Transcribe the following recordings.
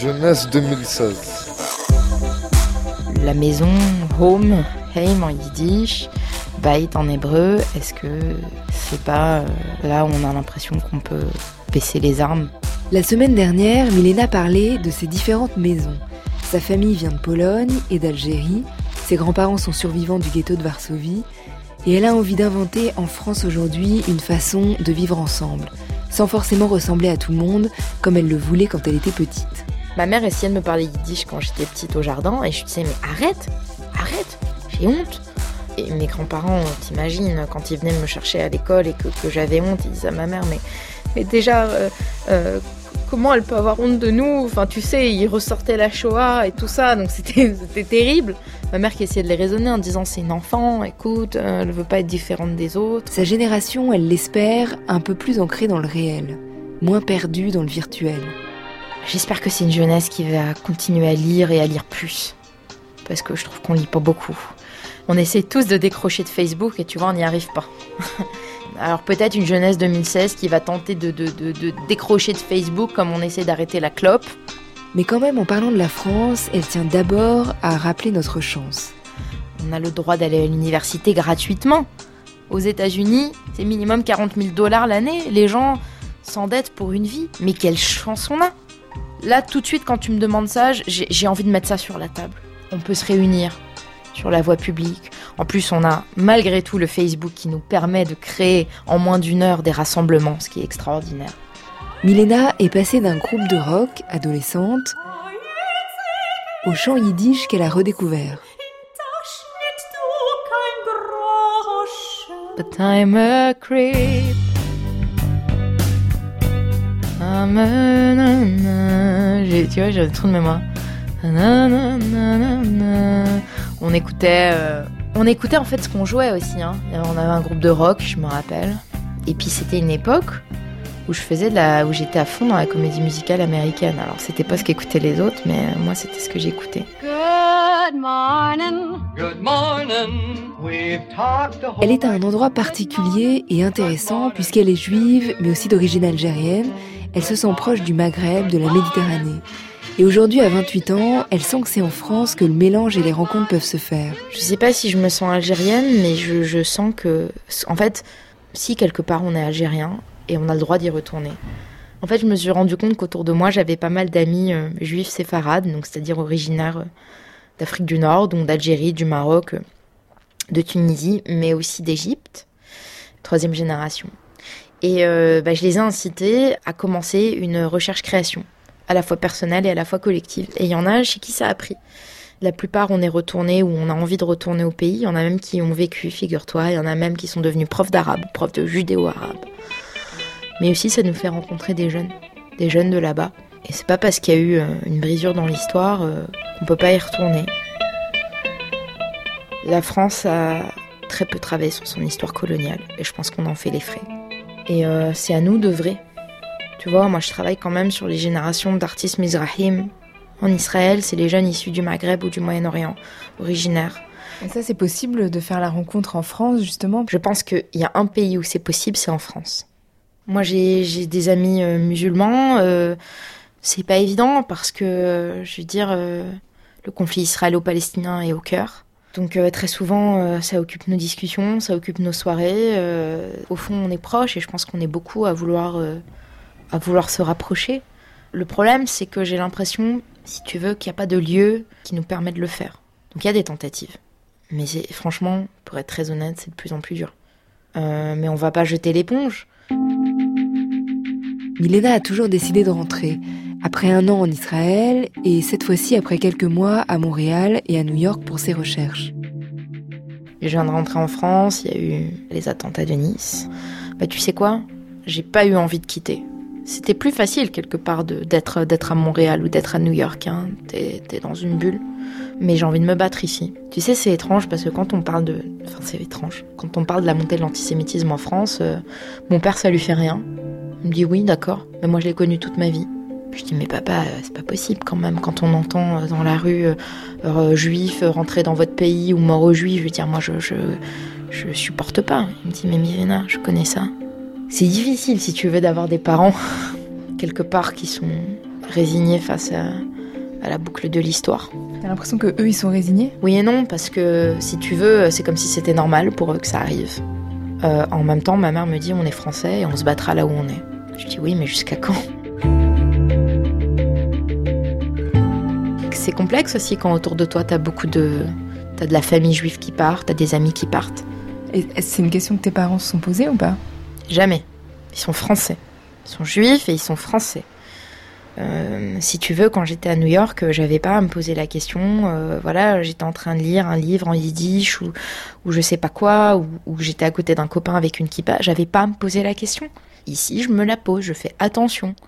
jeunesse 2016. La maison, home, heim en yiddish, bait en hébreu, est-ce que c'est pas là où on a l'impression qu'on peut baisser les armes ? La semaine dernière, Milena parlait de ses différentes maisons. Sa famille vient de Pologne et d'Algérie, ses grands-parents sont survivants du ghetto de Varsovie, et elle a envie d'inventer en France aujourd'hui une façon de vivre ensemble, sans forcément ressembler à tout le monde, comme elle le voulait quand elle était petite. Ma mère essayait de me parler yiddish quand j'étais petite au jardin, et je disais mais arrête, j'ai honte. Et mes grands-parents, t'imagines, quand ils venaient me chercher à l'école et que j'avais honte, ils disaient à ma mère mais déjà, comment elle peut avoir honte de nous ? Enfin, tu sais, ils ressortaient la Shoah et tout ça, donc c'était terrible. Ma mère qui essayait de les raisonner en disant c'est une enfant, écoute, elle veut pas être différente des autres. Sa génération, elle l'espère, un peu plus ancrée dans le réel, moins perdue dans le virtuel. J'espère que c'est une jeunesse qui va continuer à lire et à lire plus, parce que je trouve qu'on lit pas beaucoup. On essaie tous de décrocher de Facebook et tu vois, on n'y arrive pas. Alors peut-être une jeunesse 2016 qui va tenter de décrocher de Facebook comme on essaie d'arrêter la clope. Mais quand même, en parlant de la France, elle tient d'abord à rappeler notre chance. On a le droit d'aller à l'université gratuitement. Aux États-Unis, c'est minimum $40 000 l'année. Les gens s'endettent pour une vie. Mais quelle chance on a ! Là, tout de suite, quand tu me demandes ça, j'ai envie de mettre ça sur la table. On peut se réunir sur la voie publique. En plus, on a malgré tout le Facebook qui nous permet de créer en moins d'1 heure des rassemblements, ce qui est extraordinaire. Milena est passée d'un groupe de rock, adolescente, au chant yiddish qu'elle a redécouvert. But I'm a creep. Tu vois, j'ai un trou de mémoire. On écoutait en fait ce qu'on jouait aussi. On avait un groupe de rock, je me rappelle. Et puis c'était une époque où où j'étais à fond dans la comédie musicale américaine. Alors c'était pas ce qu'écoutaient les autres, mais moi c'était ce que j'écoutais. Good morning. Good morning. We've talked the whole Elle est à un endroit particulier et intéressant puisqu'elle est juive, mais aussi d'origine algérienne. Elle se sent proche du Maghreb, de la Méditerranée. Et aujourd'hui, à 28 ans, elle sent que c'est en France que le mélange et les rencontres peuvent se faire. Je sais pas si je me sens algérienne, mais je sens que... En fait, si quelque part on est algérien, et on a le droit d'y retourner. En fait, je me suis rendu compte qu'autour de moi, j'avais pas mal d'amis juifs séfarades, donc c'est-à-dire originaires d'Afrique du Nord, donc d'Algérie, du Maroc, de Tunisie, mais aussi d'Égypte, 3e génération. Et je les ai incités à commencer une recherche-création, à la fois personnelle et à la fois collective. Et il y en a chez qui ça a pris. La plupart, on est retourné ou on a envie de retourner au pays. Il y en a même qui ont vécu, figure-toi. Il y en a même qui sont devenus profs d'arabe, profs de judéo-arabe. Mais aussi, ça nous fait rencontrer des jeunes de là-bas. Et c'est pas parce qu'il y a eu une brisure dans l'histoire qu'on peut pas y retourner. La France a très peu travaillé sur son histoire coloniale, et je pense qu'on en fait les frais. Et c'est à nous d'œuvrer. Tu vois, moi je travaille quand même sur les générations d'artistes mizrahim. En Israël, c'est les jeunes issus du Maghreb ou du Moyen-Orient, originaires. Et ça, c'est possible de faire la rencontre en France, justement ? Je pense qu'il y a un pays où c'est possible, c'est en France. Moi, j'ai des amis musulmans. C'est pas évident parce que, je veux dire, le conflit israélo-palestinien est au cœur. Donc très souvent, ça occupe nos discussions, ça occupe nos soirées. Au fond, on est proches et je pense qu'on est beaucoup à vouloir se rapprocher. Le problème, c'est que j'ai l'impression, si tu veux, qu'il n'y a pas de lieu qui nous permet de le faire. Donc il y a des tentatives. Mais franchement, pour être très honnête, c'est de plus en plus dur. Mais on va pas jeter l'éponge. Milena a toujours décidé de rentrer, après 1 an en Israël et cette fois-ci après quelques mois à Montréal et à New York pour ses recherches. Je viens de rentrer en France, il y a eu les attentats de Nice. Tu sais quoi ? J'ai pas eu envie de quitter. C'était plus facile quelque part d'être à Montréal ou d'être à New York. T'es dans une bulle. Mais j'ai envie de me battre ici. Tu sais, c'est étrange parce que quand on parle de... Enfin, c'est étrange. Quand on parle de la montée de l'antisémitisme en France, mon père, ça lui fait rien. Il me dit oui, d'accord, mais moi je l'ai connu toute ma vie. Je dis mais papa, c'est pas possible quand même. Quand on entend dans la rue juif rentrer dans votre pays ou mort aux juifs, je veux dire moi je supporte pas. Il me dit mais Milena, je connais ça. C'est difficile si tu veux d'avoir des parents quelque part qui sont résignés face à la boucle de l'histoire. T'as l'impression que eux ils sont résignés? Oui et non, parce que si tu veux, c'est comme si c'était normal pour eux que ça arrive. En même temps, ma mère me dit on est français et on se battra là où on est. Je dis oui, mais jusqu'à quand? C'est complexe aussi quand autour de toi t'as de la famille juive qui part, t'as des amis qui partent. Et c'est une question que tes parents se sont posées ou pas? Jamais. Ils sont français. Ils sont juifs et ils sont français. Si tu veux, quand j'étais à New York, j'avais pas à me poser la question. Voilà, j'étais en train de lire un livre en yiddish ou je sais pas quoi, ou j'étais à côté d'un copain avec une kippa. J'avais pas à me poser la question. Ici, je me la pose, je fais attention.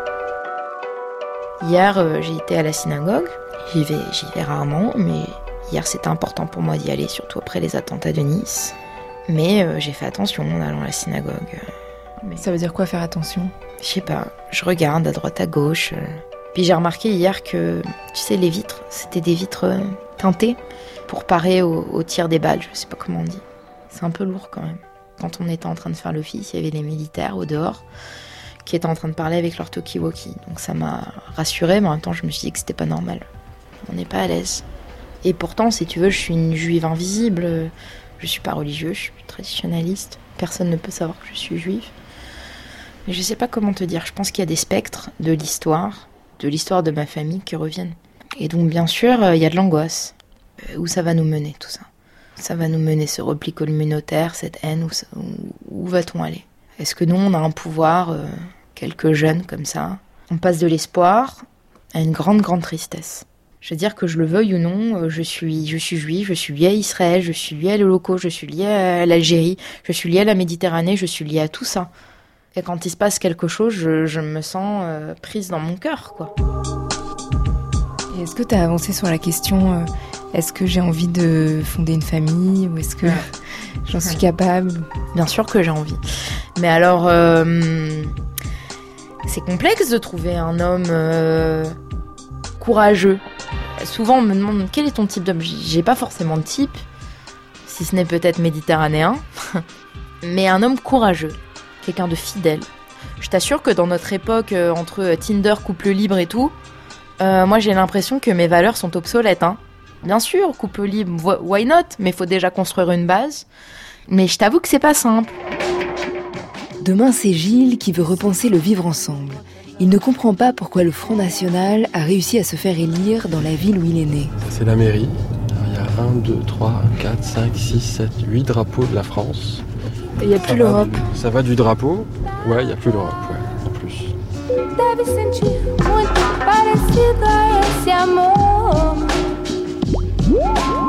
Hier, j'ai été à la synagogue. J'y vais rarement, mais hier c'était important pour moi d'y aller, surtout après les attentats de Nice. Mais j'ai fait attention en allant à la synagogue. Mais ça veut dire quoi faire attention? Je sais pas, je regarde à droite à gauche. Puis j'ai remarqué hier que, tu sais, les vitres, c'était des vitres teintées pour parer au tir des balles, je sais pas comment on dit. C'est un peu lourd quand même. Quand on était en train de faire l'office, il y avait les militaires au dehors qui étaient en train de parler avec leur talkie-walkie. Donc ça m'a rassurée, mais en même temps je me suis dit que c'était pas normal. On n'est pas à l'aise. Et pourtant, si tu veux, je suis une juive invisible. Je suis pas religieuse, je suis traditionnaliste. Personne ne peut savoir que je suis juive. Mais je sais pas comment te dire. Je pense qu'il y a des spectres de l'histoire de ma famille qui reviennent. Et donc, bien sûr, il y a de l'angoisse. Où ça va nous mener, tout ça? Ça va nous mener, ce repli communautaire, cette haine. Où va-t-on aller? Est-ce que nous, on a un pouvoir, quelques jeunes comme ça? On passe de l'espoir à une grande, grande tristesse. Je veux dire que je le veuille ou non, je suis juive, je suis liée à Israël, je suis liée à l'Holocauste, je suis liée à l'Algérie, je suis liée à la Méditerranée, je suis liée à tout ça. Et quand il se passe quelque chose, je me sens prise dans mon cœur, quoi. Et est-ce que tu as avancé sur la question, est-ce que j'ai envie de fonder une famille ou est-ce que j'en suis capable? Bien sûr que j'ai envie. Mais alors, c'est complexe de trouver un homme courageux. Souvent, on me demande quel est ton type d'homme. J'ai pas forcément de type, si ce n'est peut-être méditerranéen, mais un homme courageux, quelqu'un de fidèle. Je t'assure que dans notre époque, entre Tinder, couple libre et tout, moi j'ai l'impression que mes valeurs sont obsolètes. Hein. Bien sûr, couple libre, why not? Mais il faut déjà construire une base. Mais je t'avoue que c'est pas simple. Demain, c'est Gilles qui veut repenser le vivre ensemble. Il ne comprend pas pourquoi le Front National a réussi à se faire élire dans la ville où il est né. C'est la mairie. Il y a 1, 2, 3, 4, 5, 6, 7, 8 drapeaux de la France. Et il n'y a plus l'Europe. Ça va du drapeau? Ouais, il n'y a plus l'Europe, ouais, en plus. Deve sentir muito parecido a esse amor.